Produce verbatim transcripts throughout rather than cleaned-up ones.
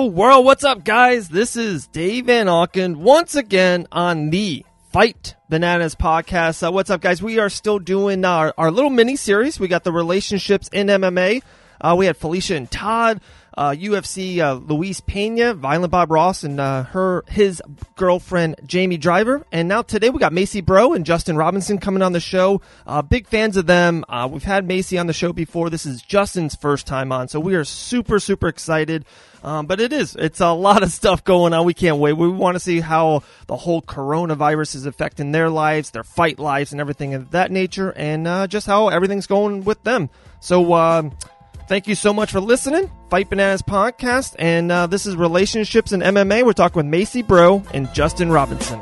Hello, world. What's up, guys? This is Dave Van Auken once again on the Fight Bananas podcast. Uh, what's up, guys? We are still doing our, our little mini series. We got the relationships in M M A. Uh, we had Felicia and Todd, uh, U F C uh, Luis Pena, Violent Bob Ross, and uh, her his girlfriend Jamie Driver. And now today we got Macy Bro and Justin Robinson coming on the show. Uh, big fans of them. Uh, we've had Macy on the show before. This is Justin's first time on, so we are super super excited. Um, but it is. It's a lot of stuff going on. We can't wait. We want to see how the whole coronavirus is affecting their lives, their fight lives, and everything of that nature, and uh, just how everything's going with them. So uh, thank you so much for listening. Fight Bananas podcast, and uh, this is Relationships in M M A. We're talking with Macy Bro and Justin Robinson.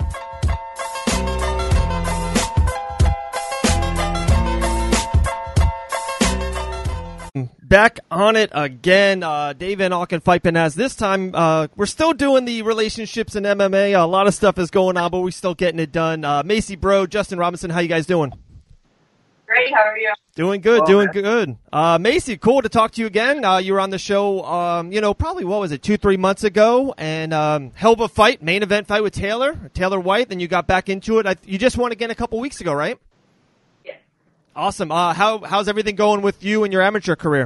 Back on it again, uh, Dave Van Auken, Fight Bananas. This time, uh, we're still doing the relationships in M M A. A lot of stuff is going on, but we're still getting it done. Uh, Macy Bro, Justin Robinson, how you guys doing? Great, how are you? Doing good, oh, doing man. good. Uh, Macy, cool to talk to you again. Uh, you were on the show, um, you know, probably, what was it, two, three months ago, and um, hell of a fight, main event fight with Taylor, Taylor White, then you got back into it. I, you just won again a couple weeks ago, right? Yes. Awesome. Uh, how how's everything going with you and your amateur career?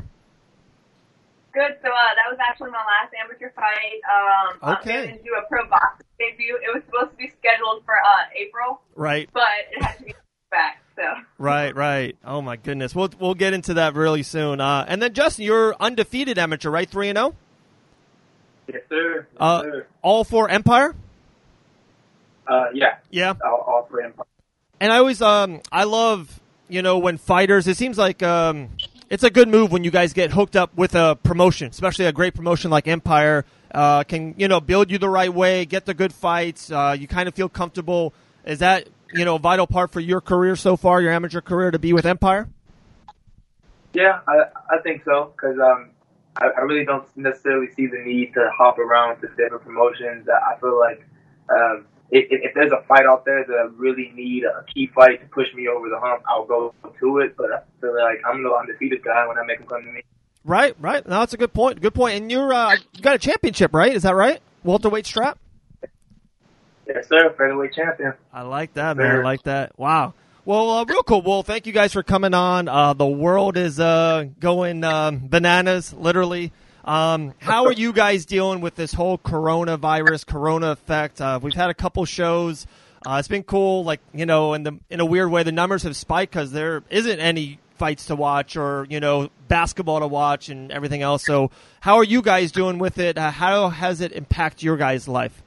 Good. So uh, that was actually my last amateur fight. Um, Okay. I'm going to do a pro boxing debut. It was supposed to be scheduled for uh, April, Right. but it had to be back. So. Right, right. Oh my goodness. We'll we'll get into that really soon. Uh, and then Justin, you're undefeated amateur, right? Three and zero. Yes, sir. Yes, Uh, sir. all for Empire. Uh, yeah. Yeah. All, all for Empire. And I always um I love you know when fighters. It seems like um it's a good move when you guys get hooked up with a promotion, especially a great promotion like Empire. Uh, can you know build you the right way, get the good fights. Uh, you kind of feel comfortable. Is that you know a vital part for your career so far, your amateur career, to be with Empire? Yeah, I I think so because um I, I really don't necessarily see the need to hop around to different promotions. I feel like um if, if there's a fight out there that I really need a key fight to push me over the hump, I'll go to it. But I feel like I'm the undefeated guy when I make them come to me. Right, right. No, that's a good point. Good point. And you're uh, you got a championship, right? Is that right? Welterweight strap. Yes, sir. Featherweight champion. I like that, man. I Sure. like that. Wow. Well, uh, real cool. Well, thank you guys for coming on. Uh, the world is uh, going um, bananas, literally. Um, how are you guys dealing with this whole coronavirus, corona effect? Uh, we've had a couple shows. Uh, it's been cool. Like, you know, in the in a weird way, the numbers have spiked because there isn't any fights to watch or, you know, basketball to watch and everything else. So how are you guys doing with it? Uh, how has it impacted your guys' life?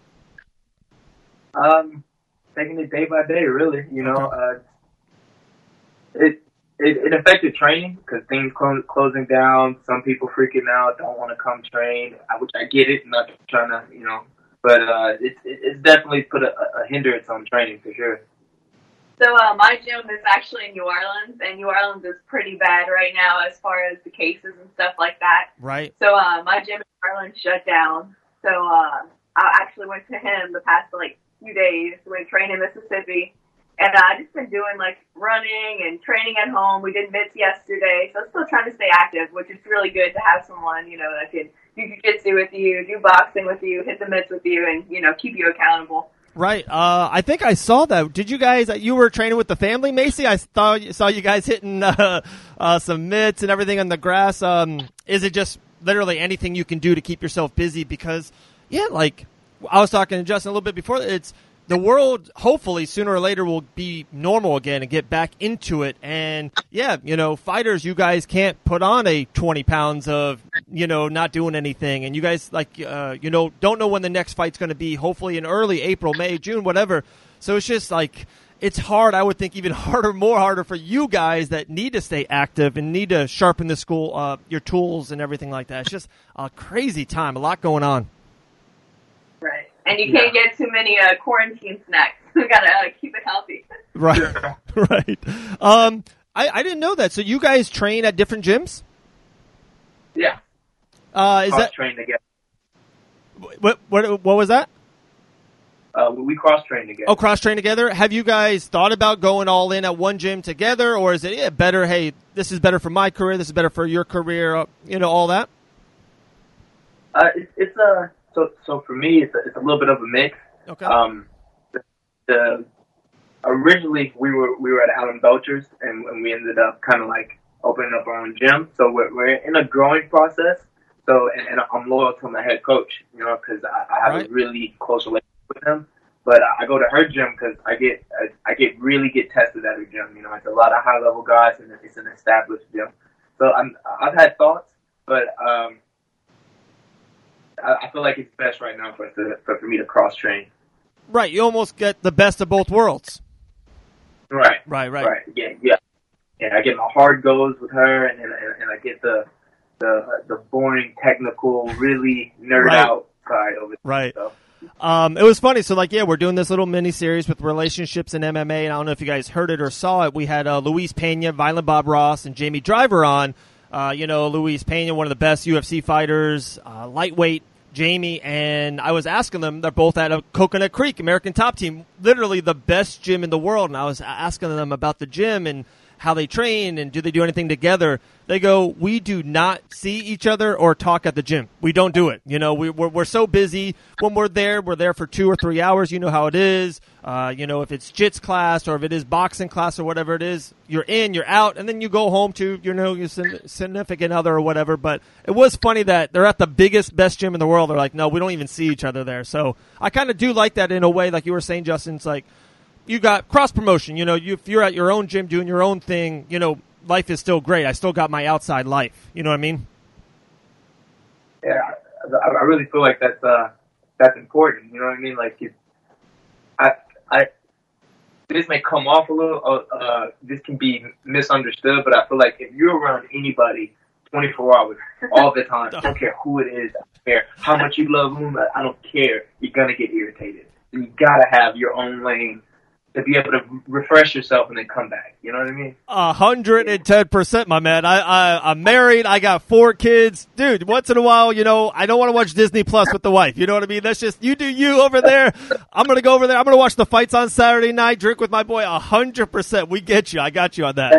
Um, taking it day by day, really. You know, Okay. uh, it, it it affected training because things clo- closing down. Some people freaking out, don't want to come train. I, which I get it. I'm not trying to, you know, but uh, it's it, it's definitely put a, a hindrance on training for sure. So uh, my gym is actually in New Orleans, and New Orleans is pretty bad right now as far as the cases and stuff like that. Right. So uh, my gym in New Orleans shut down. So uh, I actually went to him the past like few days. Went train in Mississippi, and uh, I just been doing like running and training at home. We did mitts yesterday, so I'm still trying to stay active, which is really good to have someone you know that can do jiu-jitsu with you, do boxing with you, hit the mitts with you, and you know keep you accountable. Right. Uh, I think I saw that. Did you guys, you were training with the family, Macy? I saw, saw you guys hitting uh, uh, some mitts and everything on the grass. Um, is it just literally anything you can do to keep yourself busy? Because, yeah, like I was talking to Justin a little bit before, it's the world hopefully sooner or later will be normal again and get back into it. And, yeah, you know, fighters, you guys can't put on a twenty pounds of, you know, not doing anything. And you guys, like, uh, you know, don't know when the next fight's going to be, hopefully in early April, May, June, whatever. So it's just like, it's hard. I would think even harder, more harder for you guys that need to stay active and need to sharpen the school, uh, your tools and everything like that. It's just a crazy time, a lot going on. Right. And you can't get too many uh, quarantine snacks. We gotta uh, keep it healthy. Right, right. Um, I, I didn't know that. So you guys train at different gyms? Yeah. Uh, is Cross that train together. what? What? What was that? Uh, we cross train together. Oh, cross train together. Have you guys thought about going all in at one gym together, or is it yeah, better? Hey, this is better for my career. This is better for your career. uh, You know, all that. Uh, it's it's a so so for me it's a, it's a little bit of a mix. Okay. Um, the, the originally we were we were at Alan Belcher's and, and we ended up kind of like opening up our own gym. So we're we're in a growing process. So and, and I'm loyal to my head coach, you know, because I, I have right. a really close relationship with him. But I go to her gym because I get I, I get really get tested at her gym. You know, it's a lot of high level guys and it's an established gym. So I'm I've had thoughts, but um. I feel like it's best right now for to, for, for me to cross train. Right, you almost get the best of both worlds. Right, right, right. Right. Yeah, yeah. And I get my hard goes with her, and and, and I get the the the boring, technical, really nerd right. out side of it. Right. So. Um, it was funny. So, like, yeah, we're doing this little mini series with relationships in M M A, and I don't know if you guys heard it or saw it. We had uh, Luis Pena, Violent Bob Ross, and Jamie Driver on. Uh, you know, Luis Pena, one of the best U F C fighters, uh, lightweight, Jamie, and I was asking them, they're both at a Coconut Creek, American Top Team, literally the best gym in the world, and I was asking them about the gym and how they train and do they do anything together. They go, we do not see each other or talk at the gym. We don't do it. You know, we, we're, we're so busy. When we're there, we're there for two or three hours. You know how it is. Uh, you know, if it's jits class or if it is boxing class or whatever it is, you're in, you're out, and then you go home to, you know, your significant other or whatever. But it was funny that they're at the biggest, best gym in the world. They're like, no, we don't even see each other there. So I kind of do like that in a way, like you were saying, Justin. It's like, you got cross promotion. You know, you, if you're at your own gym doing your own thing, you know, life is still great. I still got my outside life. You know what I mean? Yeah, I, I really feel like that's uh that's important. You know what I mean? Like, it, I I this may come off a little. Uh, uh, this can be misunderstood, but I feel like if you're around anybody twenty-four hours all the time, I don't care who it is, I don't care how much you love them, I don't care. You're gonna get irritated. You gotta have your own lane to be able to refresh yourself and then come back. You know what I mean? A hundred and ten percent, my man. I, I, I'm married. I got four kids. Dude, once in a while, you know, I don't want to watch Disney Plus with the wife. You know what I mean? That's just, you do you over there. I'm going to go over there. I'm going to watch the fights on Saturday night, drink with my boy. A hundred percent. We get you. I got you on that.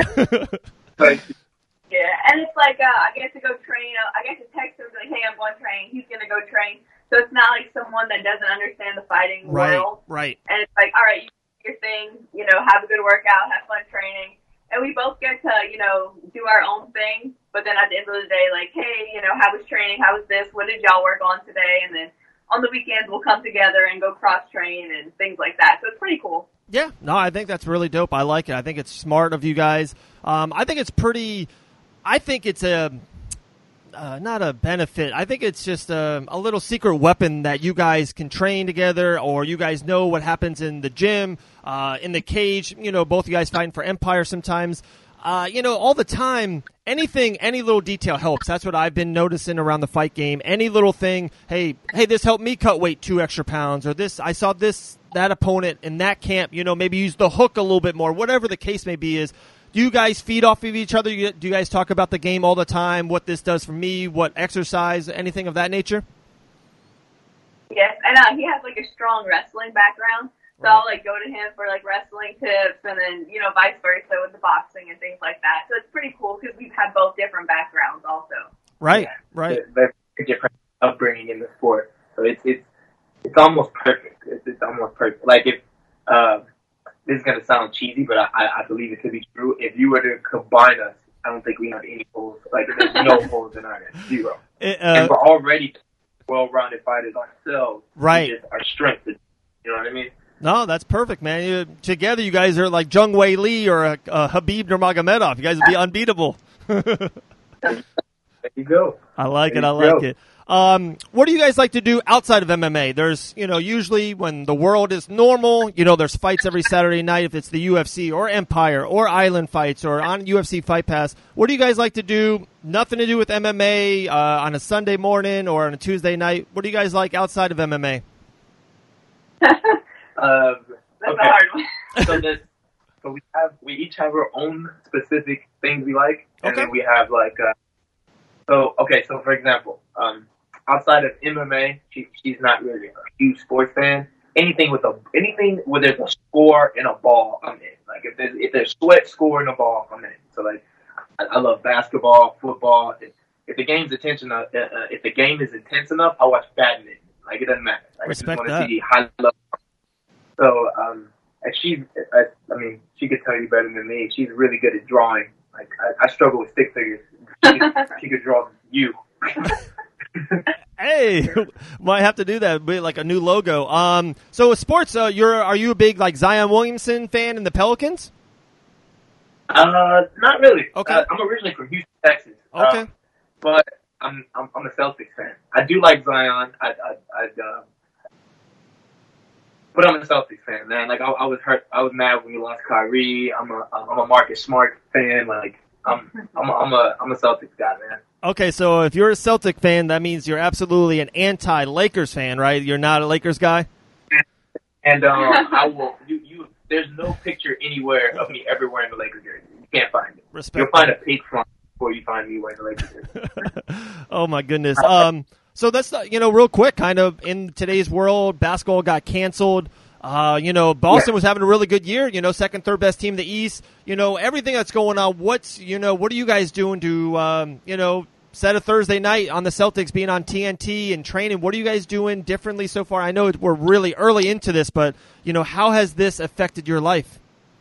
Yeah, and it's like, uh, I get to go train. Uh, I get to text him, like, hey, I'm going to train. He's going to go train. So it's not like someone that doesn't understand the fighting right, world. Right, And it's like, all right, you your thing, you know, have a good workout, have fun training. And we both get to, you know, do our own thing. But then at the end of the day, like, hey, you know, how was training? How was this? What did y'all work on today? And then on the weekends, we'll come together and go cross-train and things like that. So it's pretty cool. Yeah, no, I think that's really dope. I like it. I think it's smart of you guys. Um, I think it's pretty, I think it's a, Uh, not a benefit. I think it's just a, a little secret weapon that you guys can train together, or you guys know what happens in the gym, uh, in the cage. You know, both you guys fighting for Empire sometimes. Uh, you know, all the time, anything, any little detail helps. That's what I've been noticing around the fight game. Any little thing, hey, hey, this helped me cut weight two extra pounds, or this, I saw this, that opponent in that camp, you know, maybe use the hook a little bit more, whatever the case may be is. Do you guys feed off of each other? Do you guys talk about the game all the time, what this does for me, what exercise, anything of that nature? Yes, and uh, he has, like, a strong wrestling background. So I'll, like, go to him for, like, wrestling tips and then, you know, vice versa with the boxing and things like that. So it's pretty cool because we've had both different backgrounds also. Right, yeah, right. Very different upbringing in the sport. So it's it's it's almost perfect. It's, it's almost perfect. Like, if uh, this is going to sound cheesy, but I, I believe it to be true. If you were to combine us, I don't think we have any holes. Like, there's no holes in our head. Zero. It, uh, and we're already well-rounded fighters ourselves. Right. Just our strength. You know what I mean? No, that's perfect, man. You, together, you guys are like Jung Wei Lee or uh, uh, Habib Nurmagomedov. You guys would be unbeatable. There you go. I like there it. I like go. it. Um, what do you guys like to do outside of M M A? There's, you know, usually when the world is normal, you know, there's fights every Saturday night if it's the U F C or Empire or Island Fights or on U F C Fight Pass. What do you guys like to do? Nothing to do with M M A uh, on a Sunday morning or on a Tuesday night. What do you guys like outside of M M A? Um, That's okay. a hard one. so, this, so we have we each have our own specific things we like, and Okay. then we have like uh, so okay. So for example, um, outside of M M A, she, she's not really a huge sports fan. Anything with a anything where there's a score and a ball, I'm in. Like if there's if there's sweat, score, and a ball, I'm in. So like I, I love basketball, football. If, if the game's intense enough, uh, uh, if the game is intense enough, I watch badminton. Like it doesn't matter. Like, Respect I just that. want to see high level. So, um, and she's, I, I mean, she could tell you better than me. She's really good at drawing. Like I, I struggle with stick figures. She could, she could draw you. Hey, might have to do that, be like a new logo. Um, so with sports, uh, you're are you a big like Zion Williamson fan in the Pelicans? Uh, not really. Okay. Uh, I'm originally from Houston, Texas. Okay. Uh, but I'm, I'm I'm a Celtics fan. I do like Zion. I I I uh, but I'm a Celtics fan, man. Like I, I was hurt. I was mad when we lost Kyrie. I'm a I'm a Marcus Smart fan. Like I'm I'm a, I'm a I'm a Celtics guy, man. Okay, so if you're a Celtic fan, that means you're absolutely an anti-Lakers fan, right? You're not a Lakers guy? And um, I will. You, you. There's no picture anywhere of me ever wearing the Lakers jersey. You can't find it. Respect You'll find a pink font before you find me wearing the Lakers jersey. Oh my goodness. Um, so that's uh, you know, real quick, kind of in today's world, basketball got canceled. Uh, you know, Boston yeah. was having a really good year. You know, second, third best team in the East. You know, everything that's going on. What's you know, what are you guys doing to um, you know? Set a Thursday night on the Celtics being on T N T and training. What are you guys doing differently so far? I know we're really early into this, but, you know, how has this affected your life?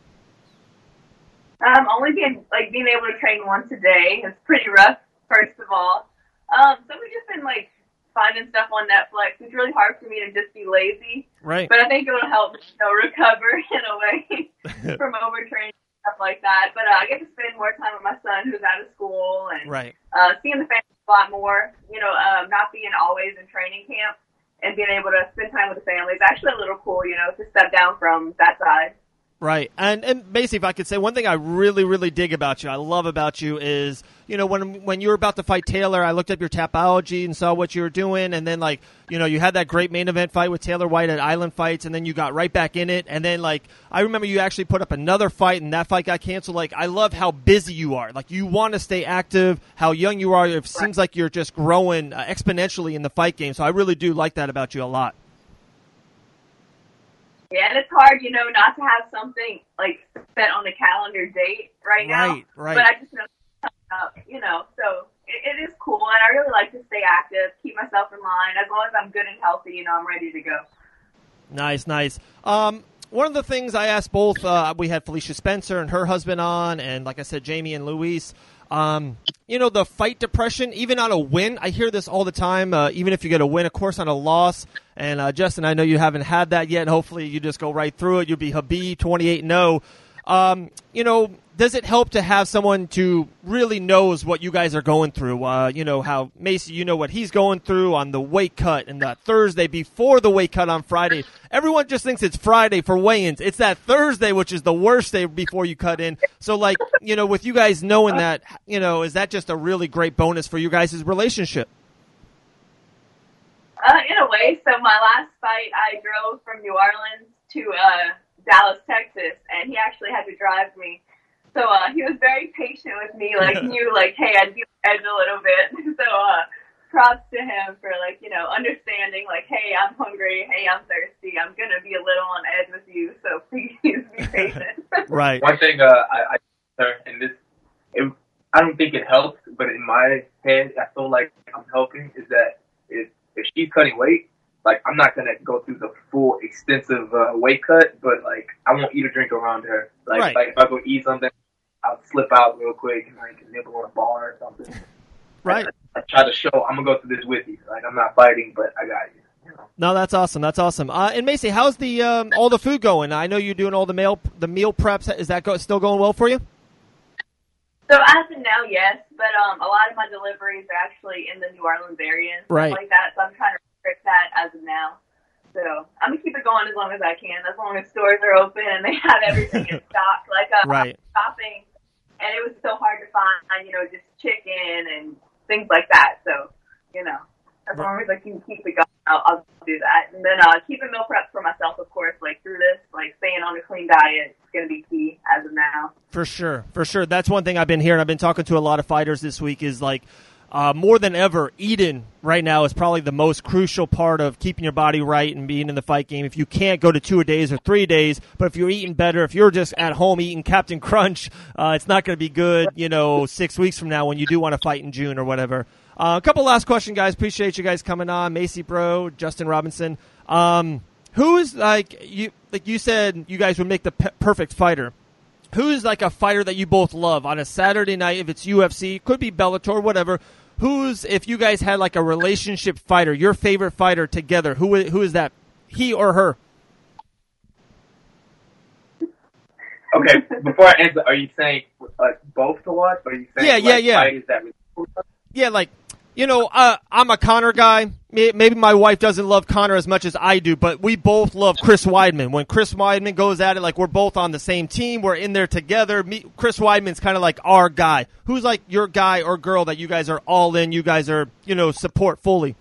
Um, only being, like, being able to train once a day is pretty rough, first of all. Um, so we've just been, like, finding stuff on Netflix. It's really hard for me to just be lazy. Right. But I think it will help me, you know, recover in a way from overtraining. Stuff like that, but uh, I get to spend more time with my son who's out of school and right. uh, seeing the family a lot more. You know, um, not being always in training camp and being able to spend time with the family is actually a little cool. You know, to step down from that side. Right. And and basically, if I could say one thing I really, really dig about you, I love about you is, you know, when when you were about to fight Taylor, I looked up your Tapology and saw what you were doing. And then, like, you know, you had that great main event fight with Taylor White at Island Fights, and then you got right back in it. And then, like, I remember you actually put up another fight, and that fight got canceled. Like, I love how busy you are. Like, you want to stay active, how young you are. It seems like you're just growing uh, exponentially in the fight game. So I really do like that about you a lot. Yeah, and it's hard, you know, not to have something, like, set on the calendar date right now. Right, right. But I just know it's coming up, you know, so it, it is cool, and I really like to stay active, keep myself in line. As long as I'm good and healthy, you know, I'm ready to go. Nice, nice. Um, one of the things I asked both, uh, we had Felicia Spencer and her husband on, and like I said, Jamie and Luis. Um, you know, the fight depression, even on a win, I hear this all the time, uh, even if you get a win, of course, on a loss. And, uh, Justin, I know you haven't had that yet. Hopefully you just go right through it. You'll be Habib twenty-eight and oh. Um, you know, does it help to have someone to really knows what you guys are going through? Uh, you know, how Macy, you know what he's going through on the weight cut and that Thursday before the weight cut on Friday. Everyone just thinks it's Friday for weigh-ins. It's that Thursday, which is the worst day before you cut in. So, like, you know, with you guys knowing that, you know, is that just a really great bonus for you guys' relationship? Uh, in a way. So my last fight, I drove from New Orleans to uh, Dallas, Texas, and he actually had to drive me. So uh, he was very patient with me, like knew, like, hey, I'd be on the edge a little bit. So uh, props to him for, like, you know, understanding, like, hey, I'm hungry, hey, I'm thirsty, I'm gonna be a little on edge with you, so please be patient. Right. One thing uh, I, I and this, it, I don't think it helps, but in my head, I feel like I'm helping. Is that if if she's cutting weight, like, I'm not gonna go through the full extensive uh, weight cut, but, like, I won't eat or drink around her. Like, right. like if I go eat something, I'll slip out real quick and like nibble on a bar or something. Right. I, I try to show I'm gonna go through this with you. Like, I'm not fighting, but I got you. You know? No, that's awesome. That's awesome. Uh, and Macy, how's the um, all the food going? I know you're doing all the meal the meal preps. Is that go, still going well for you? So as of now, yes, but um, a lot of my deliveries are actually in the New Orleans area and stuff right. like that. So I'm trying to restrict that as of now. So I'm gonna keep it going as long as I can, as long as stores are open and they have everything in stock. Like uh, right. shopping, and it was so hard to find, you know, just chicken and things like that. So, you know, as long as I can keep it going, I'll, I'll do that. And then uh, keeping meal prep for myself, of course, like through this, like staying on a clean diet is going to be key as of now. For sure, for sure. That's one thing I've been hearing. I've been talking to a lot of fighters this week is like, Uh, more than ever, eating right now is probably the most crucial part of keeping your body right and being in the fight game. If you can't go to two a days or three days, but if you're eating better, if you're just at home eating Captain Crunch, uh, it's not going to be good, you know, six weeks from now when you do want to fight in June or whatever. Uh, a couple last question, guys. Appreciate you guys coming on. Macy Bro, Justin Robinson. Um, who's like you? Like you said, you guys would make the pe- perfect fighter. Who is like a fighter that you both love on a Saturday night? If it's U F C, could be Bellator, whatever. Who's if you guys had like a relationship fighter, your favorite fighter together? Who who is that? He or her? Okay, before I answer, are you saying like both to watch? Or are you saying Yeah, yeah, like, yeah. fighters that really cool? Yeah, like, you know, uh, I'm a Conor guy. Maybe my wife doesn't love Conor as much as I do, but we both love Chris Weidman. When Chris Weidman goes at it, like we're both on the same team. We're in there together. Me, Chris Weidman's kind of like our guy. Who's like your guy or girl that you guys are all in? You guys are, you know, support fully.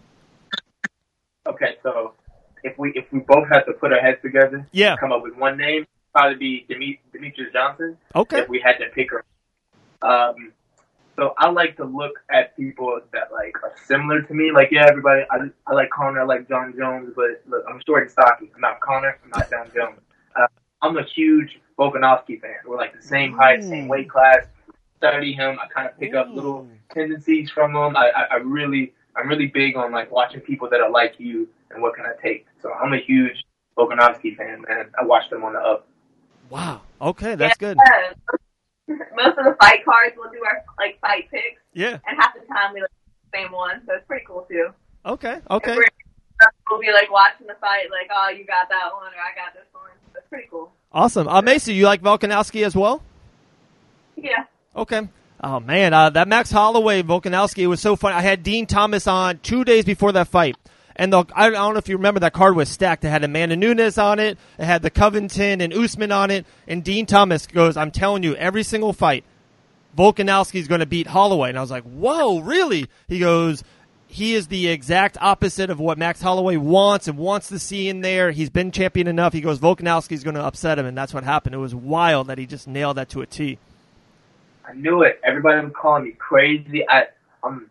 Okay, so if we if we both have to put our heads together, Yeah. come up with one name, probably be Deme- Demetrius Johnson. Okay. If we had to pick her. Um, so I like to look at people that like are similar to me. Like, yeah, everybody, I, I like Conor, I like John Jones, but look, I'm short and stocky. I'm not Conor, I'm not John Jones. Uh, I'm a huge Volkanovski fan. We're like the same height, same weight class. Study him. I kind of pick up little tendencies from him. I, I, I really, I'm really big on like watching people that are like you and what can I take. So I'm a huge Volkanovski fan, man. I watched them on the up. Wow. Okay, that's Yeah. good. Most of the fight cards we'll do our like fight picks, Yeah. and half the time we like the same one, so it's pretty cool too. Okay. Okay. And we're, we'll be like watching the fight, like, oh, you got that one, or I got this one. That's pretty cool. Awesome. Uh, Macy, you like Volkanovski as well? Yeah. Okay. Oh, man, uh, that Max Holloway, Volkanovski, it was so fun. I had Dean Thomas on two days before that fight. And the, I don't know if you remember, that card was stacked. It had Amanda Nunes on it. It had the Covington and Usman on it. And Dean Thomas goes, I'm telling you, every single fight, Volkanovski's going to beat Holloway. And I was like, whoa, really? He goes, he is the exact opposite of what Max Holloway wants and wants to see in there. He's been champion enough. He goes, Volkanovski's going to upset him. And that's what happened. It was wild that he just nailed that to a T. I knew it. Everybody was calling me crazy. I, I'm,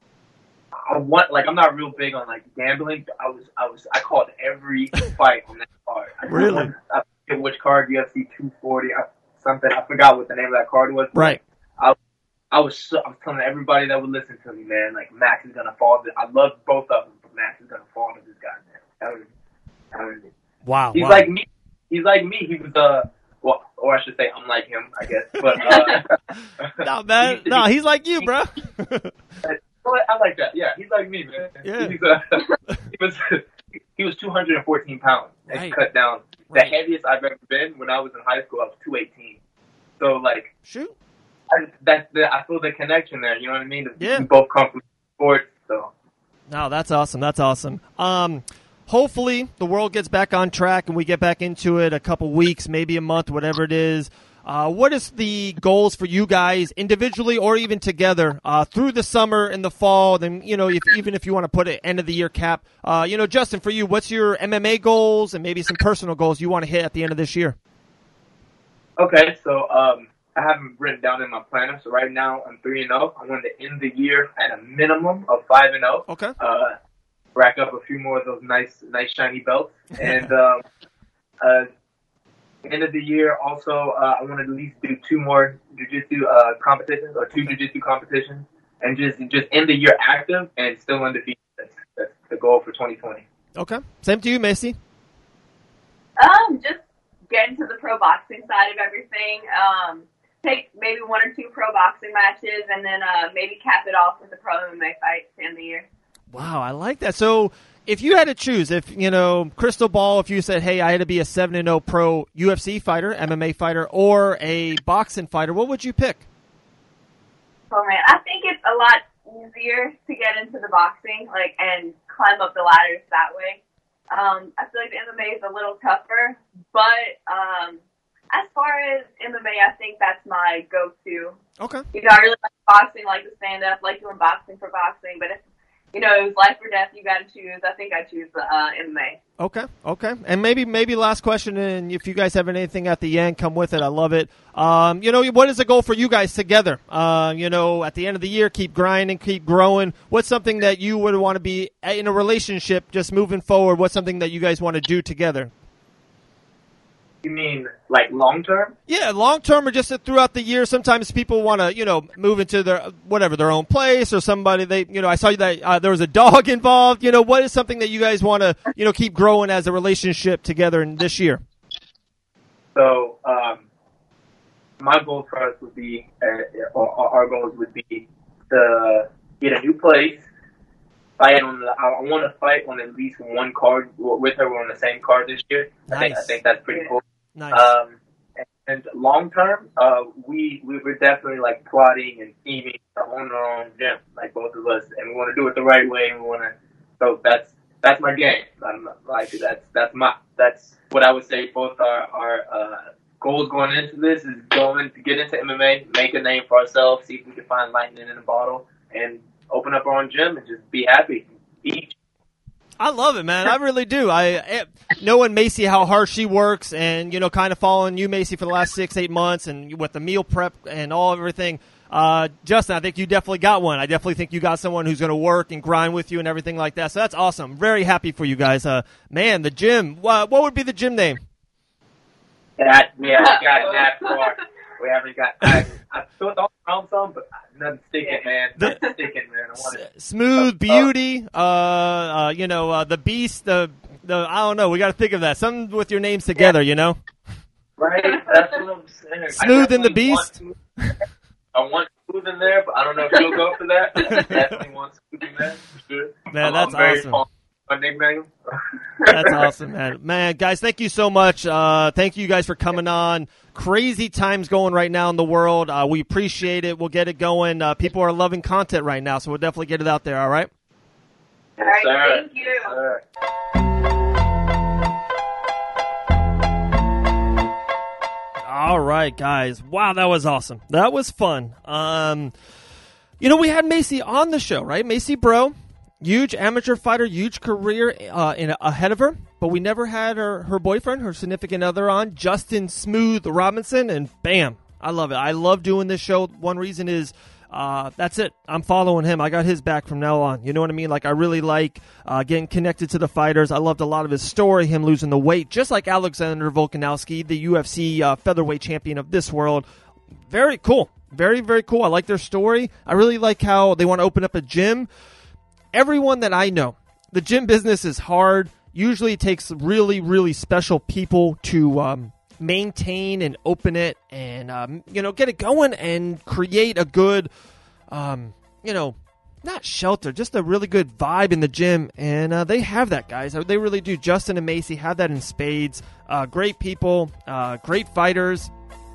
I want like I'm not real big on like gambling. I was, I was, I called every fight on that card. I Really? I forget which card, U F C two forty, I, something. I forgot what the name of that card was. Right. I, I was, so, I was telling everybody that would listen to me, man. Like Max is gonna fall. To, I love both of them, but Max is gonna fall to this guy, man. That was, that was, Wow. he's wow. like me. He's like me. He was uh. Well, or I should say, I'm like him, I guess. But uh, No, man. he- No, he's like you, bro. Well, I like that. Yeah, he's like me, man. Yeah. He's, uh, he was he was two hundred fourteen pounds and Right. cut down. Right. The heaviest I've ever been when I was in high school, I was two eighteen. So like Shoot. I, that, the, I feel the connection there. You know what I mean? Yeah. We both come from sports, so No, that's awesome. That's awesome. Um, hopefully the world gets back on track and we get back into it a couple weeks, maybe a month, whatever it is. Uh, what is the goals for you guys individually or even together uh, through the summer and the fall? Then, you know, if, even if you want to put an end of the year cap, uh, you know, Justin, for you, what's your M M A goals and maybe some personal goals you want to hit at the end of this year? okay. So um, I haven't written down in my planner. So right now I'm three and zero. I want to end the year at a minimum of five and zero. Okay. Uh, rack up a few more of those nice, nice shiny belts, and um, uh, end of the year also uh, I want to at least do two more jiu-jitsu uh, competitions or two jiu-jitsu competitions, and just just end the year active and still undefeated. That's, that's the goal for twenty twenty. Okay. Same to you, Macy. Um, just get into the pro boxing side of everything. Um, take maybe one or two pro boxing matches, and then uh, maybe cap it off with a pro M M A fight to end the year. Wow, I like that. So if you had to choose, if, you know, crystal ball, if you said, hey, I had to be a seven and oh pro U F C fighter, M M A fighter, or a boxing fighter, what would you pick? Oh man, I think it's a lot easier to get into the boxing, like, and climb up the ladders that way. Um, I feel like the M M A is a little tougher, but um, as far as M M A, I think that's my go-to. Okay. You know, I really like boxing, like the stand-up, like doing boxing for boxing, but if, you know, it was life or death, you got to choose. I think I choose the uh, M M A. Okay, okay. And maybe maybe last question, and if you guys have anything at the end, come with it. I love it. Um, you know, what is the goal for you guys together? Uh, you know, at the end of the year, keep grinding, keep growing. What's something that you would want to be in a relationship just moving forward? What's something that you guys want to do together? You mean like long term? Yeah, long term or just throughout the year. Sometimes people want to, you know, move into their whatever their own place or somebody they, you know. I saw that uh, there was a dog involved. You know, what is something that you guys want to, you know, keep growing as a relationship together in this year? So, um, my goal for us would be, uh, or our goals would be to get a new place. Fight on the, I want to fight on at least one card with her. We're on the same card this year. Nice. I think, I think that's pretty cool. Nice. Um, and, and long term, uh, we we were definitely like plotting and scheming to own our own gym, like both of us, and we want to do it the right way. And we want to. So that's that's my game. I'm like that's that's my that's what I would say. Both our our uh, goals going into this is going to get into M M A, make a name for ourselves, see if we can find lightning in a bottle, and open up our own gym and just be happy. Eat. I love it, man. I really do. I knowing Macy, how hard she works, and you know, kind of following you, Macy, for the last six, eight months, and with the meal prep and all everything. Uh, Justin, I think you definitely got one. I definitely think you got someone who's going to work and grind with you and everything like that. So that's awesome. Very happy for you guys. Uh, man, the gym. Uh, what would be the gym name? That we haven't gotten that far. We haven't got. I, I thought around some, but nothing sticking, man. Nothing sticking, man. I want it. Smooth Beauty. Uh, uh, you know, uh, the Beast. The the. I don't know. We got to think of that. Something with your names together. You know. Right. That's what I'm saying. Smooth and the Beast. Want I want Smooth in there, but I don't know if you'll go for that. I definitely want Smooth in there for sure. Man, I'm, that's I'm very awesome. fond of my nickname. That's awesome, man. Man, guys, thank you so much. Uh, thank you guys for coming on. Crazy times going right now in the world. Uh, we appreciate it. We'll get it going. Uh, people are loving content right now, so we'll definitely get it out there, all right? All right, Sir. thank you. Sir. All right, guys. Wow, that was awesome. That was fun. Um, you know, we had Macy on the show, right? Macy Bro, huge amateur fighter, huge career uh, in ahead of her. But we never had her, her boyfriend, her significant other on, Justin Smooth Robinson, and bam, I love it. I love doing this show. One reason is uh, that's it. I'm following him. I got his back from now on. You know what I mean? Like, I really like uh, getting connected to the fighters. I loved a lot of his story, him losing the weight, just like Alexander Volkanovski, the U F C uh, featherweight champion of this world. Very cool. Very, very cool. I like their story. I really like how they want to open up a gym. Everyone that I know, the gym business is hard. Usually it takes really, really special people to um, maintain and open it and, um, you know, get it going and create a good, um, you know, not shelter, just a really good vibe in the gym. And uh, they have that, guys. They really do. Justin and Macy have that in spades. Uh, great people, uh, great fighters.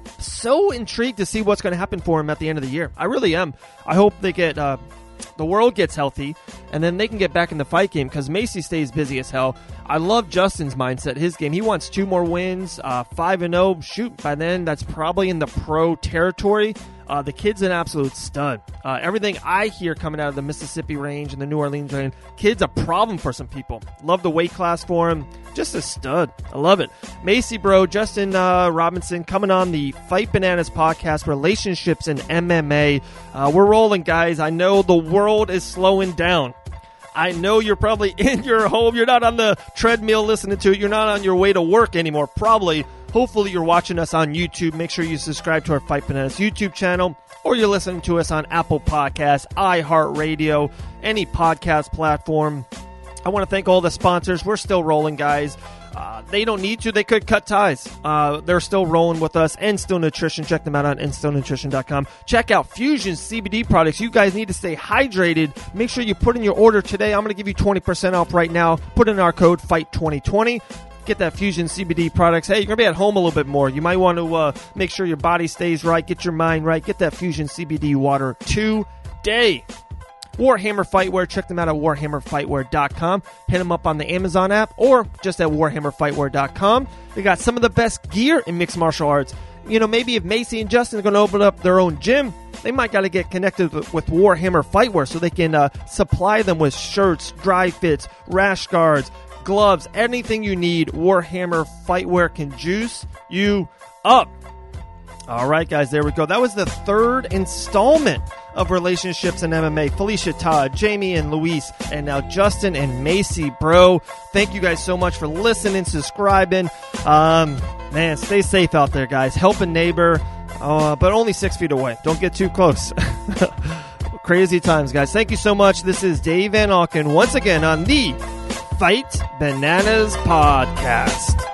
So intrigued to see what's going to happen for them at the end of the year. I really am. I hope they get... Uh, the world gets healthy, and then they can get back in the fight game because Macy stays busy as hell. I love Justin's mindset, his game. He wants two more wins, uh, five and oh. Shoot, by then that's probably in the pro territory. Uh, the kid's an absolute stud. Uh, everything I hear coming out of the Mississippi range and the New Orleans range, kid's a problem for some people. Love the weight class for him. Just a stud. I love it. Macy Bro, Justin uh, Robinson coming on the Fight Bananas podcast, relationships and M M A. Uh, we're rolling, guys. I know the world is slowing down. I know you're probably in your home. You're not on the treadmill listening to it. You're not on your way to work anymore, probably. Hopefully you're watching us on YouTube. Make sure you subscribe to our Fight Bananas YouTube channel, or you're listening to us on Apple Podcasts, iHeartRadio, any podcast platform. I want to thank all the sponsors. We're still rolling, guys. Uh, they don't need to. They could cut ties. Uh, they're still rolling with us. Enstill Nutrition. Check them out on enstill nutrition dot com. Check out Fusion C B D products. You guys need to stay hydrated. Make sure you put in your order today. I'm going to give you twenty percent off right now. Put in our code fight twenty twenty. Get that Fusion C B D products. Hey, you're going to be at home a little bit more. You might want to uh, make sure your body stays right. Get your mind right. Get that Fusion C B D water today. Warhammer Fightwear. Check them out at warhammer fightwear dot com. Hit them up on the Amazon app or just at warhammer fightwear dot com. They got some of the best gear in mixed martial arts. You know, maybe if Macy and Justin are going to open up their own gym, they might got to get connected with, with Warhammer Fightwear so they can uh, supply them with shirts, dry fits, rash guards, gloves, anything you need. Warhammer Fightwear can juice you up. All right, guys, there we go. That was the third installment of Relationships in M M A. Felicia, Todd, Jamie, and Luis, and now Justin and Macy Bro. Thank you guys so much for listening, subscribing. Um, Man, stay safe out there, guys. Help a neighbor, uh, but only six feet away. Don't get too close. Crazy times, guys. Thank you so much. This is Dave Van Auken once again on the Fight Bananas podcast.